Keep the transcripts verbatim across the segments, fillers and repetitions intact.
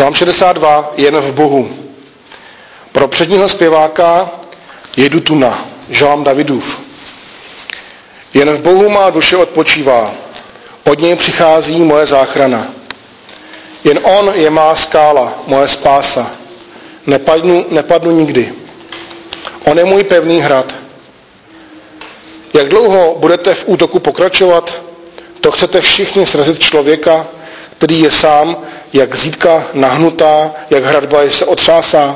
Žalm šedesát dva, jen v Bohu. Pro předního zpěváka Jedutuna, žalm Davidův. Jen v Bohu má duše odpočívá, od něj přichází moje záchrana. Jen on je má skála, moje spása. Nepadnu, nepadnu nikdy. On je můj pevný hrad. Jak dlouho budete v útoku pokračovat, to chcete všichni srazit člověka, který je sám, jak zítka nahnutá, jak hradba se otřásá.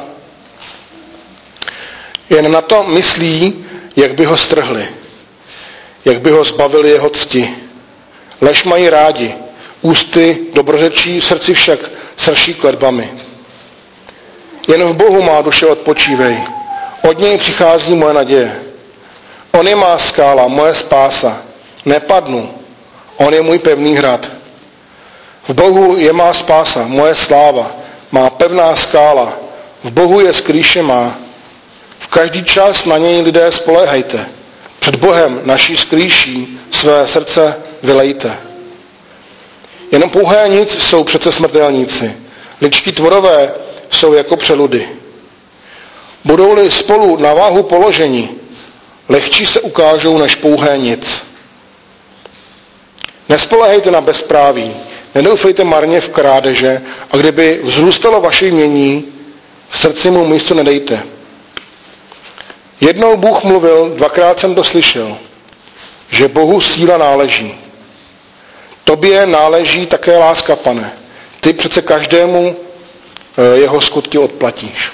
Jen na to myslí, jak by ho strhli, jak by ho zbavili jeho cti. Lež mají rádi, ústy dobrořečí, v srdci však srší kletbami. Jen v Bohu má duše odpočívej, od něj přichází moje naděje. On je má skála, moje spása, nepadnu, on je můj pevný hrad. V Bohu je má spása, moje sláva, má pevná skála, v Bohu je skrýše má. V každý čas na něj lidé spoléhejte. Před Bohem naší skrýší své srdce vylejte. Jenom pouhé nic jsou přece smrtelníci. Lidští tvorové jsou jako přeludy. Budou-li spolu na váhu položeni, lehčí se ukážou než pouhé nic. Nespoléhejte na bezpráví, nedoufejte marně v krádeže a kdyby vzrůstalo vaše jmění, v srdci mu místo nedejte. Jednou Bůh mluvil, dvakrát jsem to slyšel, že Bohu síla náleží. Tobě náleží také láska, Pane. Ty přece každému jeho skutky odplatíš.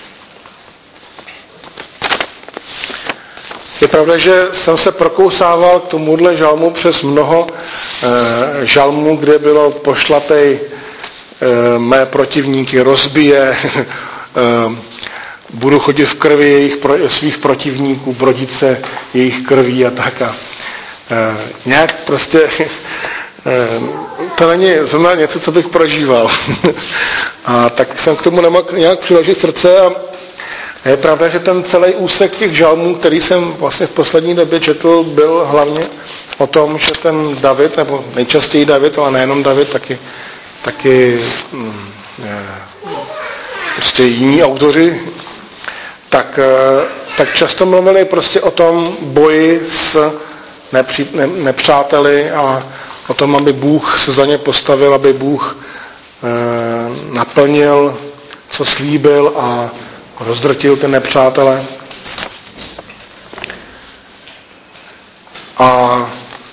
Je pravda, že jsem se prokousával k tomuhle žalmu přes mnoho e, žalmů, kde bylo pošlatej e, mé protivníky, rozbije, e, budu chodit v krvi jejich, svých protivníků, brodit se jejich krví a tak. A, e, nějak prostě e, to není zrovna něco, co bych prožíval. A tak jsem k tomu nemohl nějak přiložit srdce a je pravda, že ten celý úsek těch žalmů, který jsem vlastně v poslední době četl, byl hlavně o tom, že ten David, nebo nejčastěji David, ale nejenom David, taky, taky je, prostě jiní autoři, tak, tak často mluvili prostě o tom boji s nepří, ne, nepřáteli a o tom, aby Bůh se za ně postavil, aby Bůh e, naplnil, co slíbil a rozdrtil ty nepřátele. A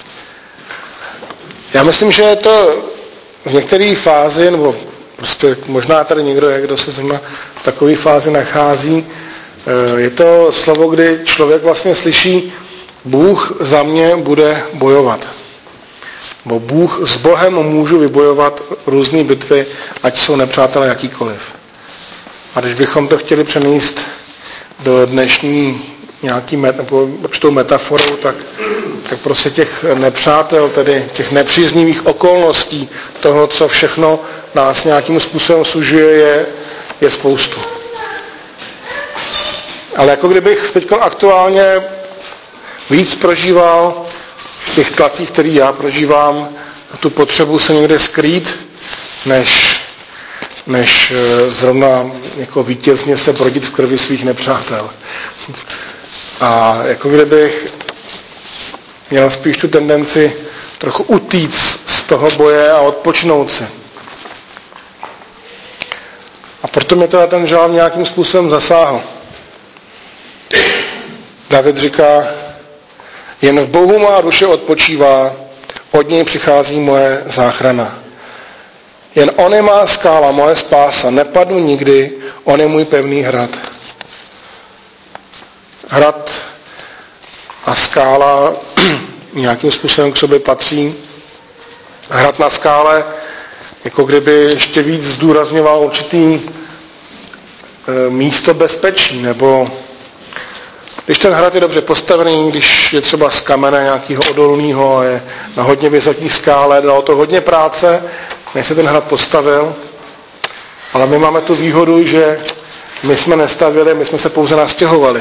já myslím, že je to v některé fázi, nebo prostě možná tady někdo je, kdo se zrovna v takové fázi nachází, je to slovo, kdy člověk vlastně slyší, Bůh za mě bude bojovat. Bo Bůh s Bohem můžu vybojovat různé bitvy, ať jsou nepřátelé jakýkoliv. A když bychom to chtěli přenést do dnešní nějaký met, nebo určitou metaforou, tak, tak prostě těch nepřátel, tedy těch nepříznivých okolností toho, co všechno nás nějakým způsobem sužuje, je, je spoustu. Ale jako kdybych teď aktuálně víc prožíval v těch tlacích, který já prožívám, tu potřebu se někde skrýt, než než zrovna jako vítězně se brodit v krvi svých nepřátel. A jako kdybych měl spíš tu tendenci trochu utíct z toho boje a odpočinout si. A proto mě teda ten žalm nějakým způsobem zasáhl. David říká, jen v Bohu má duše odpočívá, od něj přichází moje záchrana. Jen on je má skála, moje spása, nepadnu nikdy, on je můj pevný hrad. Hrad a skála nějakým způsobem k sobě patří. Hrad na skále, jako kdyby ještě víc zdůrazňoval určitý e, místo bezpečí, nebo když ten hrad je dobře postavený, když je třeba z kamene nějakého odolného, je na hodně vysoký skále, dalo to hodně práce, než se ten hrad postavil, ale my máme tu výhodu, že my jsme nestavili, my jsme se pouze nastěhovali.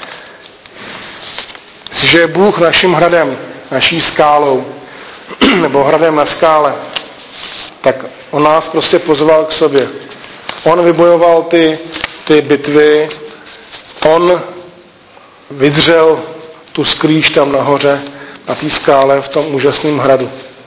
Jestliže je Bůh naším hradem, naší skálou, nebo hradem na skále, tak on nás prostě pozval k sobě. On vybojoval ty, ty bitvy, on vydřel tu skrýš tam nahoře, na té skále v tom úžasném hradu.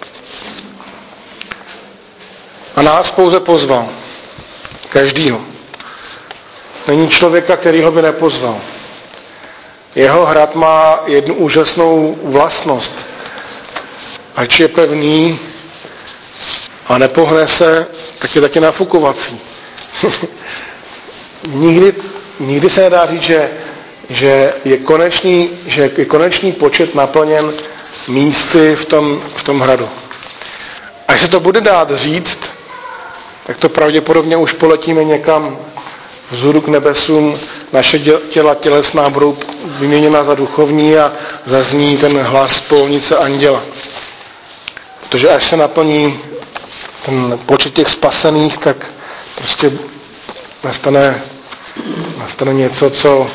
A nás pouze pozval. Každýho. Není člověka, který ho by nepozval. Jeho hrad má jednu úžasnou vlastnost. Ač je pevný a nepohne se, tak je taky nafukovací. nikdy, nikdy se nedá říct, že, že, je konečný, že je konečný počet naplněn místy v tom, v tom hradu. Až se to bude dát říct, tak to pravděpodobně už poletíme někam vzhůru k nebesům, naše těla tělesná budou vyměněna za duchovní a zazní ten hlas polnice anděla. Protože až se naplní ten počet těch spasených, tak prostě nastane, nastane něco, co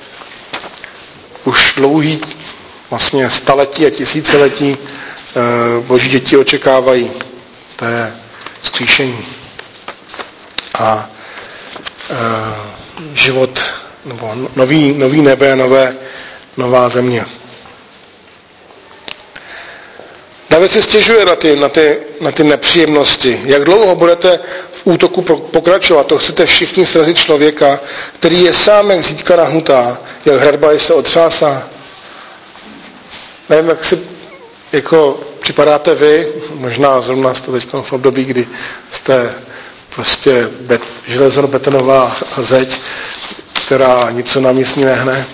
už dlouhý vlastně staletí a tisíciletí boží děti očekávají. To je vzkříšení. A e, život, nebo nový, nový nebe, nové, nová země. David si stěžuje na ty, na, ty, na ty nepříjemnosti. Jak dlouho budete v útoku pokračovat? To chcete všichni srazit člověka, který je sám jak zítka nahnutá, jak hradba, když se otřásá. Nevím, jak si jako připadáte vy, možná zrovna jste teď v období, kdy jste prostě bet, železobetonová zeď, která nic na místní nehne.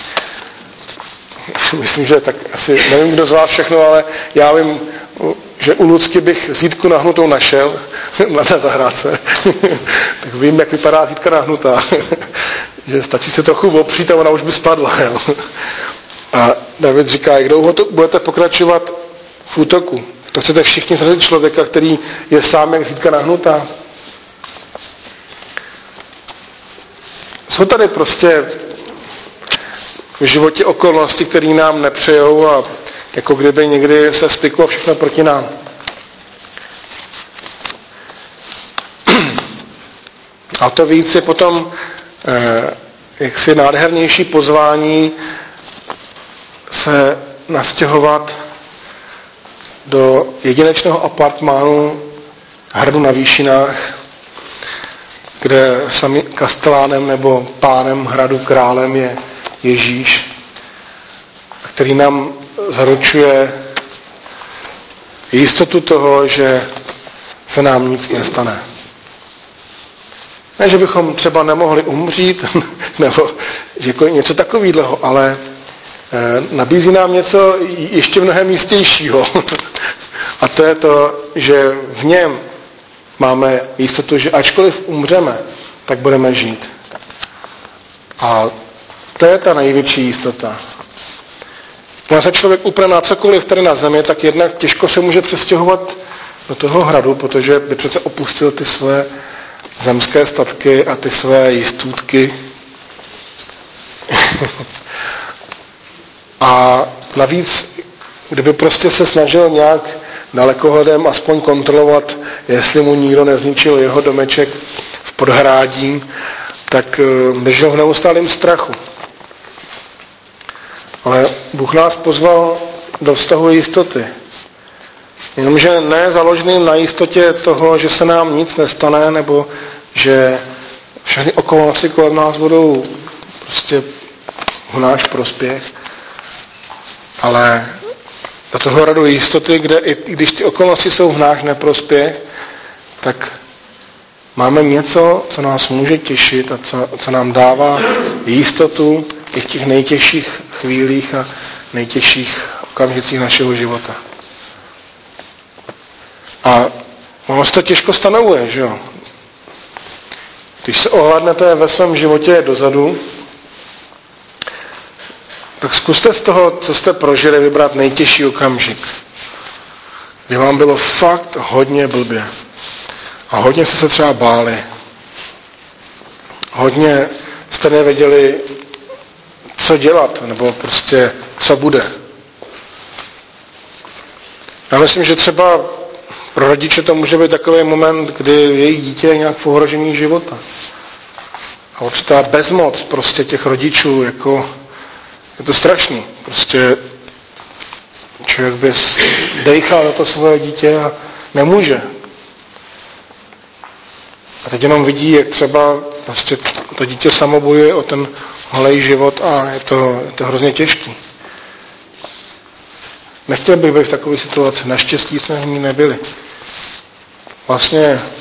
Myslím, že tak asi, nevím, kdo z vás všechno, ale já vím, že u Lucky bych zítku nahnutou našel, mladé zahrádce, tak vím, jak vypadá zítka nahnutá, že stačí se trochu opřít a ona už by spadla. Jo. A David říká, jak dlouho to budete pokračovat v útoku. To chcete všichni srazit člověka, který je sám jak zítka nahnutá. Jsou tady prostě v životě okolnosti, které nám nepřejou a jako kdyby někdy se spiklo všechno proti nám. A to víc je potom eh, jaksi nádhernější pozvání se nastěhovat do jedinečného apartmánu hradu na výšinách, kde sami kastelánem nebo pánem hradu, králem je Ježíš, který nám zaručuje jistotu toho, že se nám nic nestane. Ne, že bychom třeba nemohli umřít, nebo že něco takového, ale nabízí nám něco ještě mnohem jistějšího. A to je to, že v něm máme jistotu, že ačkoliv umřeme, tak budeme žít. A to je ta největší jistota. Když se člověk upne na cokoliv tady na zemi, tak jednak těžko se může přestěhovat do toho hradu, protože by přece opustil ty své zemské statky a ty své jistůtky. A navíc, kdyby prostě se snažil nějak dalekohledem aspoň kontrolovat, jestli mu nikdo nezničil jeho domeček v podhrádí, tak by žil v neustálém strachu. Ale Bůh nás pozval do vztahu jistoty. Jenomže ne založeným na jistotě toho, že se nám nic nestane, nebo že všechny okolnosti kolem nás budou prostě v náš prospěch, ale do toho radu jistoty, kde i když ty okolnosti jsou v náš neprospěch, tak máme něco, co nás může těšit a co, co nám dává jistotu i v těch nejtěžších chvílích a nejtěžších okamžicích našeho života. A ono se to těžko stanovuje, že jo? Když se ohlédnete ve svém životě dozadu, tak zkuste z toho, co jste prožili, vybrat nejtěžší okamžik. Kdy vám bylo fakt hodně blbě. A hodně jste se třeba báli. Hodně jste nevěděli, co dělat, nebo prostě, co bude. Já myslím, že třeba Pro rodiče to může být takový moment, kdy jejich dítě je nějak v ohrožení života. A určitá bezmoc prostě těch rodičů, jako je to strašný. Prostě člověk by dejchal na to svoje dítě a nemůže. A teď jenom vidí, jak třeba prostě to dítě samo bojuje o ten holej život a je to, je to hrozně těžký. Nechtěl bych být v takové situaci. Naštěstí jsme v ní nebyli. Vlastně,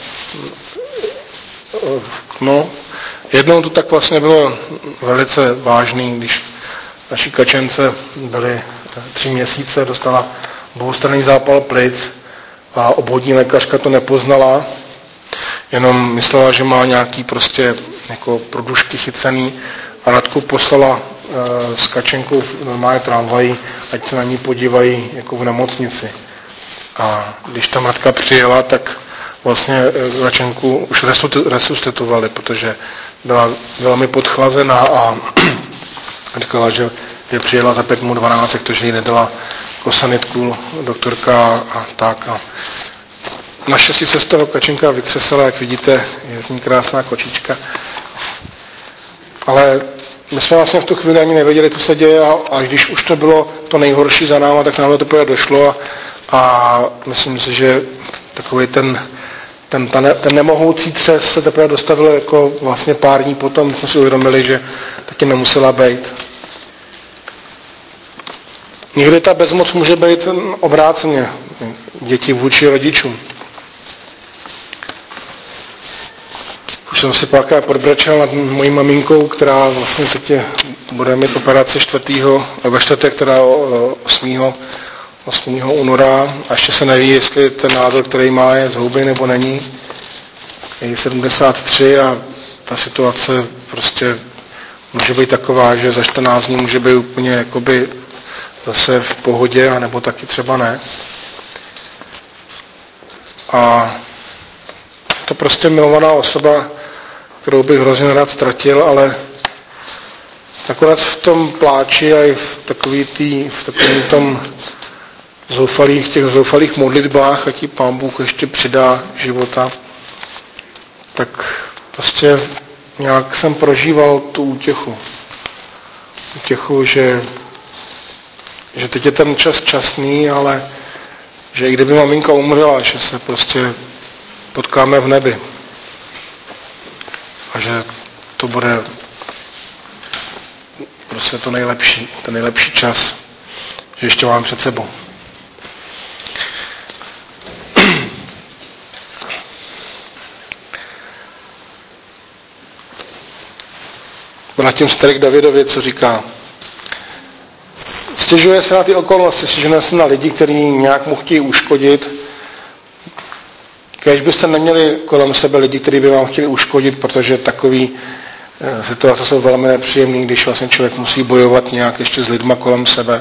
no, jednou to tak vlastně bylo velice vážný, když naší kačence byly tři měsíce, dostala dvoustranný zápal plic a obvodní lékařka to nepoznala, jenom myslela, že má nějaký prostě jako produšky chycený a Radku poslala e, s kačenkou normálně tramvají, ať se na ní podívají jako v nemocnici. A když ta matka přijela, tak vlastně kačenku už resuscitovali, protože byla velmi podchlazená a říkala, že je přijela za pět minut dvanáct, protože jí nedala kosanitku doktorka a tak. A naštěstí se z toho kačenka vykřesala, jak vidíte, je z ní krásná kočička. Ale my jsme vlastně v tu chvíli ani nevěděli, co se děje a až když už to bylo to nejhorší za náma, tak nám to pořád došlo a, a myslím si, že takový ten, ten, ten, ten nemohoucí třes se teprve dostavil jako vlastně pár dní potom, jsme si uvědomili, že taky nemusela být. Někdy ta bezmoc může být obráceně děti vůči rodičům. Už jsem si párkrát podbrečel nad mojí maminkou, která vlastně teď je, bude mít operaci čtvrtého ve čtvrtek, která osmého února a ještě se neví, jestli ten nádor, který má, je z houby nebo není. Je sedmdesát tři a ta situace prostě může být taková, že za čtrnáct dní může být úplně jakoby zase v pohodě, anebo taky třeba ne. A to prostě milovaná osoba, kterou bych hrozně rád ztratil, ale nakonec v tom pláči a i v takový tý, v takovým tom zoufalých, těch zoufalých modlitbách, a ti Pán Bůh ještě přidá života, tak prostě nějak jsem prožíval tu útěchu. Útěchu, že, že teď je ten čas časný, ale že i kdyby maminka umřela, že se prostě potkáme v nebi. A že to bude prostě to nejlepší, ten nejlepší čas, že ještě mám před sebou. Vrátím se tady k Davidovi, co říká. Stěžuje se na ty okolnosti, stěžuje se na lidi, kteří nějak mu chtějí uškodit. Kéž byste neměli kolem sebe lidi, kteří by vám chtěli uškodit, protože takový e, situace jsou velmi nepříjemné, když vlastně člověk musí bojovat nějak ještě s lidma kolem sebe.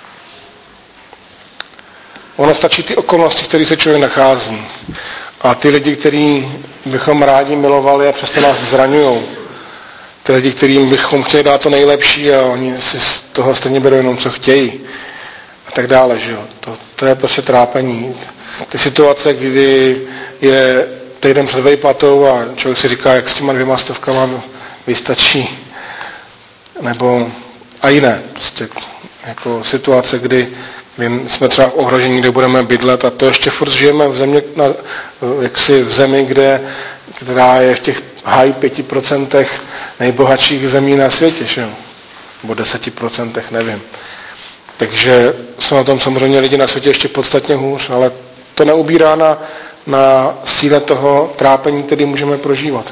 Ono stačí ty okolnosti, které se člověk nachází. A ty lidi, který bychom rádi milovali a přesto nás zraňují. Ty lidi, kterým bychom chtěli dát to nejlepší a oni si z toho stejně berou jenom, co chtějí. A tak dále, že jo. To, to je prostě trápení. Ty situace, kdy je týden před vejplatou a člověk si říká, jak s těma dvěma stovkama vystačí. Nebo a jiné. Prostě jako situace, kdy, kdy jsme třeba v ohrožení, kde budeme bydlet a to ještě furt žijeme v zemi, na, jaksi v zemi, kde, která je v těch high pěti procentech nejbohatších zemí na světě, že jo? Nebo deseti procentech, nevím. Takže jsou na tom samozřejmě lidi na světě ještě podstatně hůř, ale to neubírá na, na síle toho trápení, který můžeme prožívat.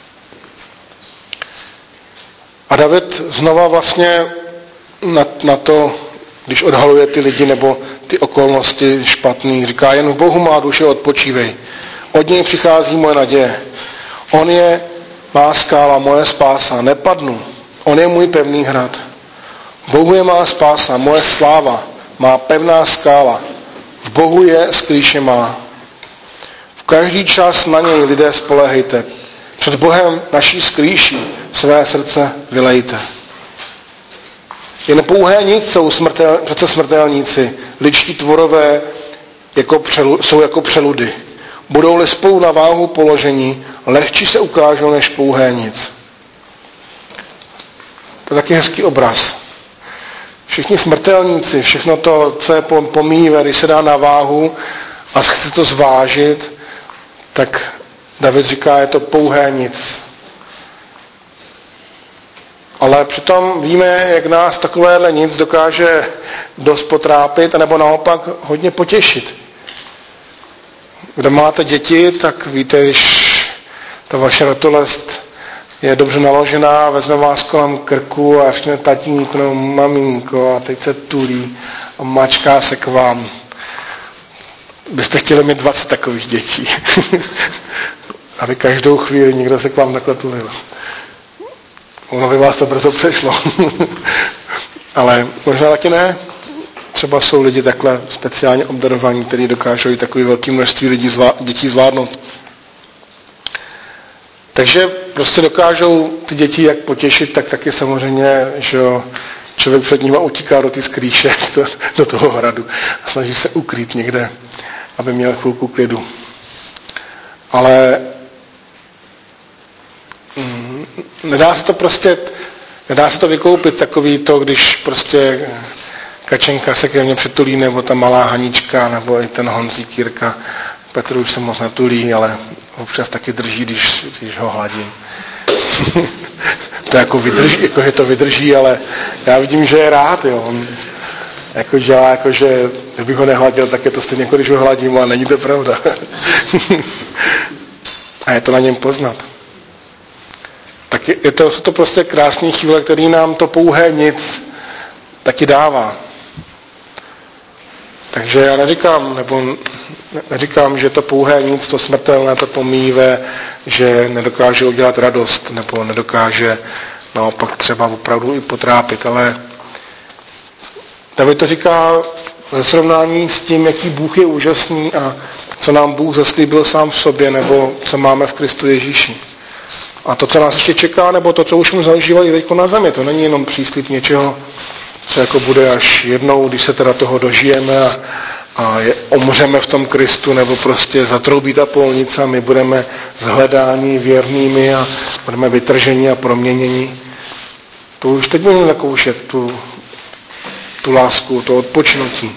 A David znova vlastně na, na to, když odhaluje ty lidi nebo ty okolnosti špatný, říká, jen v Bohu má duše, odpočívej. Od něj přichází moje naděje. On je má skála, moje spása, nepadnu. On je můj pevný hrad. Bohu je má spása, moje sláva, má pevná skála. V Bohu je sklíše má. V každý čas na něj lidé spolehejte. Před Bohem naší sklíší své srdce vylejte. Jen pouhé nic jsou smrtel, přece smrtelníci, lidští tvorové, jako přelu, jsou jako přeludy. Budou-li spolu na váhu položení, lehčí se ukážou než pouhé nic. To je taky hezký obraz. Všichni smrtelníci, všechno to, co je pomíjivé, když se dá na váhu a chce to zvážit, tak David říká, je to pouhé nic. Ale přitom víme, jak nás takovéhle nic dokáže dost potrápit, anebo naopak hodně potěšit. Kdo máte děti, tak víte, když ta vaše ratolest je dobře naložená, vezme vás kolem krku a řekne tatínku, no maminko, a teď se tulí a mačká se k vám. Byste chtěli mít dvacet takových dětí. Aby každou chvíli někdo se k vám takhle tulil. Ono by vás to proto přešlo. Ale možná taky ne. Třeba jsou lidi takhle speciálně obdarovaní, kteří dokážou i takové velké množství lidí zvá, dětí zvládnout. Takže prostě dokážou ty děti jak potěšit, tak taky samozřejmě, že člověk před nimi utíká do ty skrýše, do, do toho hradu a snaží se ukrýt někde, aby měl chvilku klidu. Ale mm, nedá se to prostě, nedá se to vykoupit takový to, když prostě Kačenka se ke mně přitulí, nebo ta malá Hanička, nebo i ten Honzík Jirka. Petr už se moc netulí, ale občas taky drží, když, když ho hladím. To jako vydrží, jako že to vydrží, ale já vidím, že je rád, jo. On jako dělá, jako že kdybych ho nehladil, tak je to stejně, jako když ho hladím, ale není to pravda. A je to na něm poznat. Tak je, je to, jsou to prostě krásné chvíle, který nám to pouhé nic taky dává. Takže já neříkám, nebo neříkám, že to pouhé nic, to smrtelné, to pomíjivé, že nedokáže udělat radost, nebo nedokáže naopak třeba opravdu i potrápit, ale David to říká ve srovnání s tím, jaký Bůh je úžasný a co nám Bůh zaslíbil sám v sobě, nebo co máme v Kristu Ježíši. A to, co nás ještě čeká, nebo to, co už jsme zažívali teď na zemi, to není jenom příslib něčeho, co jako bude až jednou, když se teda toho dožijeme a, a je, omřeme v tom Kristu, nebo prostě zatroubí ta polnice a my budeme zhledáni věrnými a budeme vytrženi a proměněni. To už teď budeme zakoušet tu, tu lásku, to odpočinutí.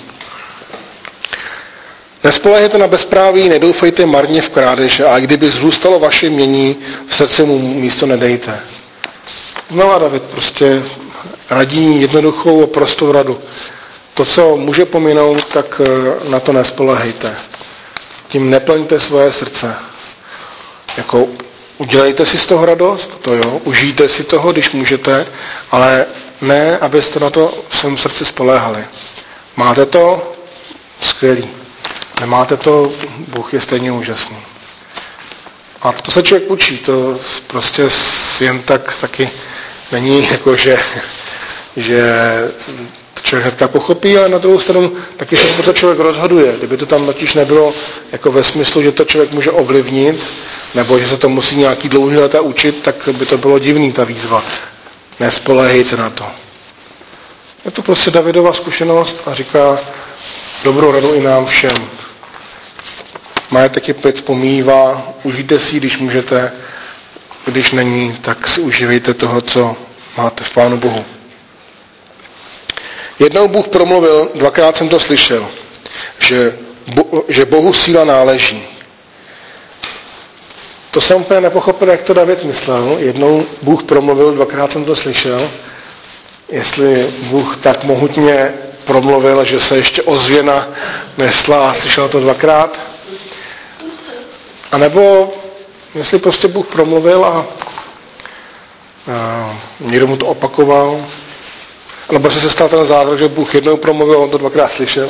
Nespolehněte na bezpráví, nedoufejte marně v krádeže, a kdyby zrůstalo vaše mění, v srdci mu místo nedejte. Znala David prostě radí jednoduchou a prostou radu. To, co může pominout, tak na to nespolehejte. Tím neplňte svoje srdce. Jako udělejte si z toho radost, to jo, užijte si toho, když můžete, ale ne, abyste na to v svém srdci spoléhali. Máte to? Skvělý. Nemáte to? Bůh je stejně úžasný. A to se člověk učí, to prostě jen tak taky není jako, že, že člověk hnedka pochopí, ale na druhou stranu taky se to člověk rozhoduje. Kdyby to tam totiž nebylo jako ve smyslu, že to člověk může ovlivnit, nebo že se to musí nějaký dlouhý leta učit, tak by to bylo divný, ta výzva. Nespoléhejte na to. Je to prostě Davidova zkušenost a říká dobrou radu i nám všem. Majetek je pět pomývá, užijte si, když můžete, když není, tak si užívejte toho, co máte v Pánu Bohu. Jednou Bůh promluvil, dvakrát jsem to slyšel, že, bo, že Bohu síla náleží. To jsem úplně nepochopil, jak to David myslel. Jednou Bůh promluvil, dvakrát jsem to slyšel. Jestli Bůh tak mohutně promluvil, že se ještě ozvěna nesla a slyšel to dvakrát. A nebo jestli prostě Bůh promluvil a, a někdo mu to opakoval. Nebo se stal ten zázrak, že Bůh jednou promluvil a on to dvakrát slyšel.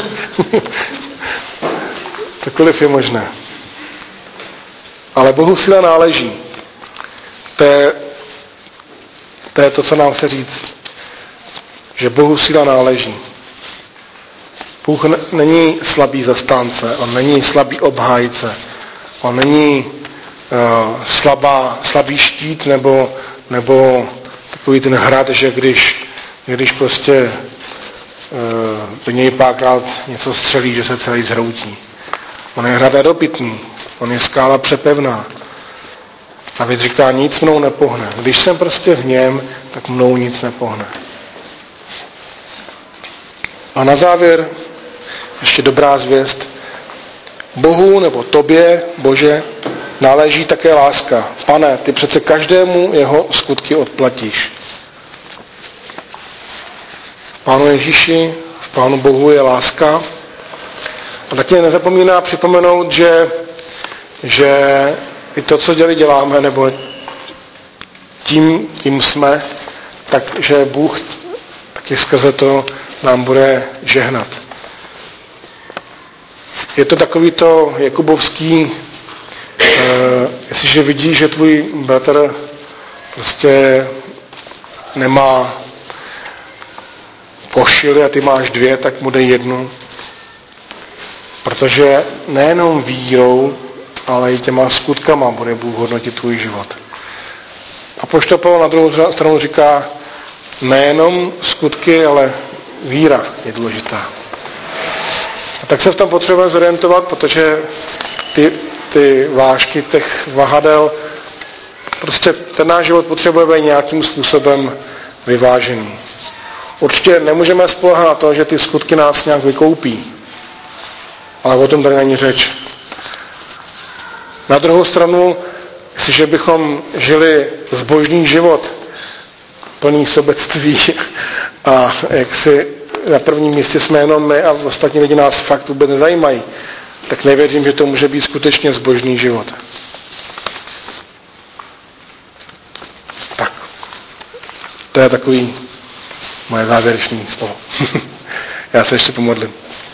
Cokoliv je možné. Ale Bohu síla náleží. To je, to je to, co nám chce říct. Že Bohu síla náleží. Bůh n- není slabý zastánce, on není slabý obhájce, on není uh, slabá, slabý štít nebo, nebo takový ten hrad, že když, když prostě uh, do něj párkrát něco střelí, že se celý zhroutí. On je hrad nedopitný, on je skála přepevná. David říká, nic mnou nepohne. Když jsem prostě v něm, tak mnou nic nepohne. A na závěr ještě dobrá zvěst. Bohu nebo tobě, Bože, náleží také láska. Pane, ty přece každému jeho skutky odplatíš. Pánu Ježíši, v Pánu Bohu je láska. A taky nezapomíná připomenout, že, že i to, co děli, děláme, nebo tím, tím jsme, takže Bůh taky skrze to nám bude žehnat. Je to takový to jakubovský, eh, jestliže vidíš, že tvůj bratr prostě nemá košily a ty máš dvě, tak mu dej jednu. Protože nejenom vírou, ale i těma skutkama bude Bůh hodnotit tvůj život. A apoštol Pavel na druhou stranu říká, nejenom skutky, ale víra je důležitá. A tak se v tom potřebujeme zorientovat, protože ty, ty vážky těch vahadel, prostě ten náš život potřebuje být nějakým způsobem vyvážený. Určitě nemůžeme spoléhat na to, že ty skutky nás nějak vykoupí. Ale o tom tady není řeč. Na druhou stranu, jestliže bychom žili zbožný život, plný sobectví a jak si na prvním místě jsme jenom my a ostatní lidi nás fakt vůbec nezajímají, tak nevěřím, že to může být skutečně zbožný život. Tak. To je takový moje závěrečné slovo. Já se ještě pomodlím.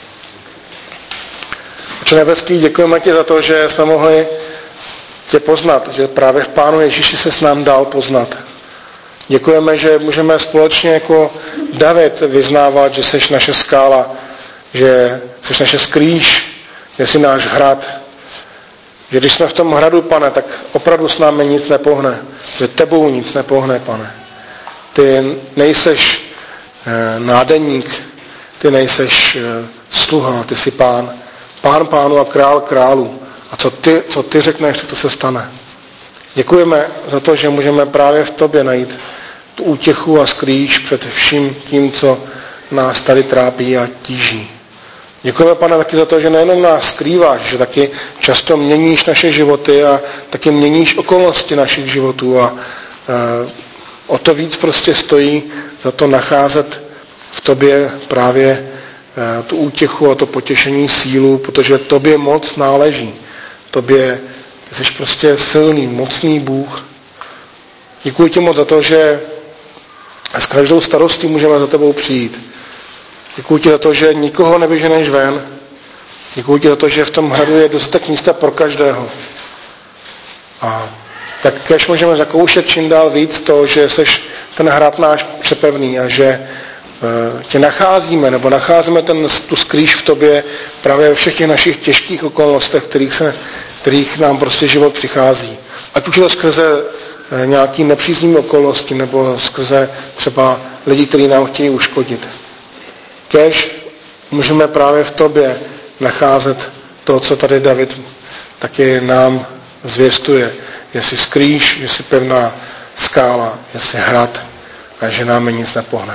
Otče nebeský, děkujeme ti za to, že jsme mohli tě poznat, že právě v Pánu Ježíši se s nám dal poznat. Děkujeme, že můžeme společně jako David vyznávat, že jsi naše skála, že jsi naše skrýš, že jsi náš hrad. Že když jsme v tom hradu, Pane, tak opravdu s námi nic nepohne. Že tebou nic nepohne, Pane. Ty nejseš eh, nádeník, ty nejseš eh, sluha, ty jsi Pán. Pán pánu a král králů. A co ty, co ty řekneš, to se stane. Děkujeme za to, že můžeme právě v tobě najít tu útěchu a skrýš před vším tím, co nás tady trápí a tíží. Děkujeme, Pane, taky za to, že nejenom nás skrýváš, že taky často měníš naše životy a taky měníš okolnosti našich životů a e, o to víc prostě stojí za to nacházet v tobě právě e, tu útěchu a to potěšení, sílu, protože tobě moc náleží. Tobě ty jsi prostě silný, mocný Bůh. Děkuji ti moc za to, že s každou starostí můžeme za tebou přijít. Děkuji ti za to, že nikoho nevyženeš ven. Děkuji ti za to, že v tom hradu je dostatek místa pro každého. A tak kež můžeme zakoušet čím dál víc to, že jsi ten hrad náš přepevný a že tě nacházíme, nebo nacházíme ten, tu skrýš v tobě právě ve všech těch našich těžkých okolnostech, kterých, se, kterých nám prostě život přichází. Ať už je to skrze nějaký nepříznivý okolnosti, nebo skrze třeba lidi, kteří nám chtějí uškodit. Kéž můžeme právě v tobě nacházet to, co tady David taky nám zvěstuje. Že jsi skrýš, že jsi pevná skála, že jsi hrad a že nám nic nepohne.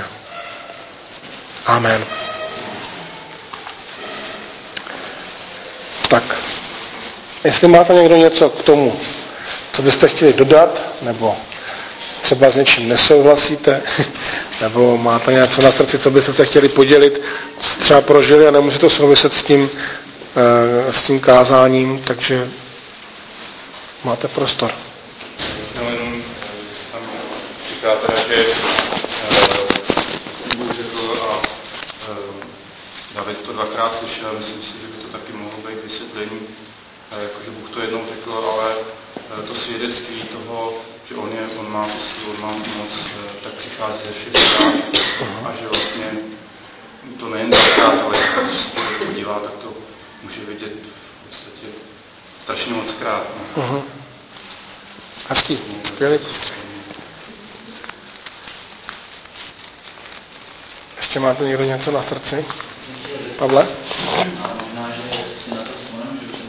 Amen. Tak, jestli máte někdo něco k tomu, co byste chtěli dodat, nebo třeba s něčím nesouhlasíte, nebo máte něco na srdci, co byste se chtěli podělit, co třeba prožili a nemusí to souviset s tím, s tím kázáním, takže máte prostor. No jenom, tam říká teda, že Bůh řekl a David to dvakrát slyšel, myslím si, že by to taky mohlo být vysvětlení, jakože Bůh to jednou řekl, ale to svědectví toho, že on, je, on má tu sílu, on má tu moc, tak přichází ze všech strán a že vlastně to nejen dvakrát, ale když se to podívá, tak to může vidět v podstatě strašně moc krát. No. Uh-huh. Hezký, skvělý postřeh. Ještě máte někdo něco na srdci? Pavle? A možná, že si na to vzpomenu, že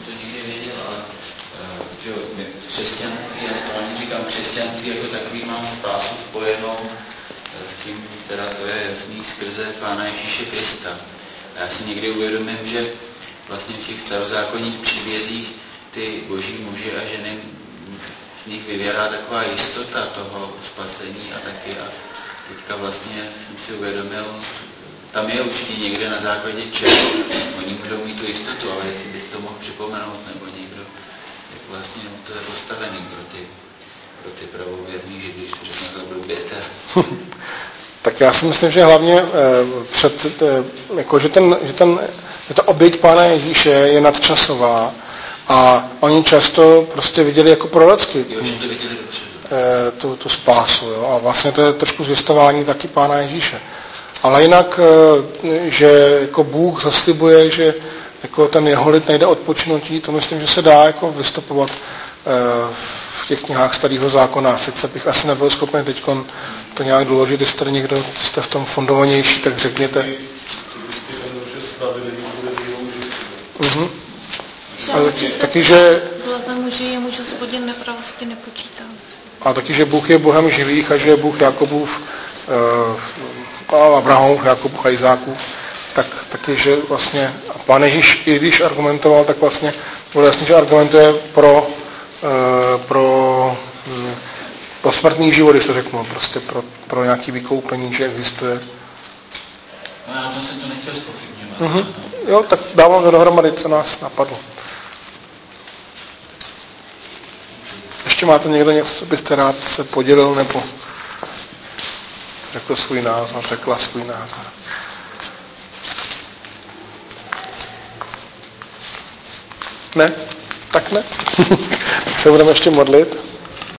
křesťanství jako takový má spásu spojenou s tím, teda to je jasný, skrze Pána Ježíše Krista. A já si někdy uvědomím, že vlastně v těch starozákonních příbězích ty boží muži a ženy, z nich vyvěrá taková jistota toho spasení a taky. A teďka vlastně jsem si uvědomil, tam je určitě někde na základě čeho oni můžou mít tu jistotu, ale jestli bys to mohl připomenout, nebo někdo, jak vlastně to je postavený pro ty, pro ty pravověrný židy, když to řekne to blbě teda. Tak já si myslím, že hlavně eh, před, eh, jako, že, ten, že, ten, že ta oběť Pána Ježíše je nadčasová a oni často prostě viděli jako prorocky Jo, že to viděli eh, tu, tu spásu. Jo? A vlastně to je trošku zvěstování taky Pána Ježíše. Ale jinak, eh, že jako Bůh zaslibuje, že jako ten jeho lid najde odpočinutí, to myslím, že se dá jako vystupovat eh, v těch knihách Starého zákona. Sice bych asi nebyl schopný teď to nějak doložit, jestli tady někdo jste v tom fundovanější, tak řekněte. Mhm. Ale taky, že... že jemu Hospodin nepravosti nepočítá. A taky, že Bůh je Bohem živých a že je Bůh Jakobův, uh, Abrahamův, Jakobův a Izákův, tak taky, že vlastně a Pán Ježíš, i když argumentoval, tak vlastně bylo jasný, že argumentuje pro, uh, pro um, posmrtný život, když to řeknu, prostě pro, pro nějaký vykoupení, že existuje. No já to jsem to nechtěl zpochybňovat. Uh-huh. Jo, tak dávám to dohromady, co nás napadlo. Ještě máte někdo něco, co byste rád se podělil, nebo řekl svůj názor, řekla svůj názor. Ne? Tak ne? Tak se budeme ještě modlit.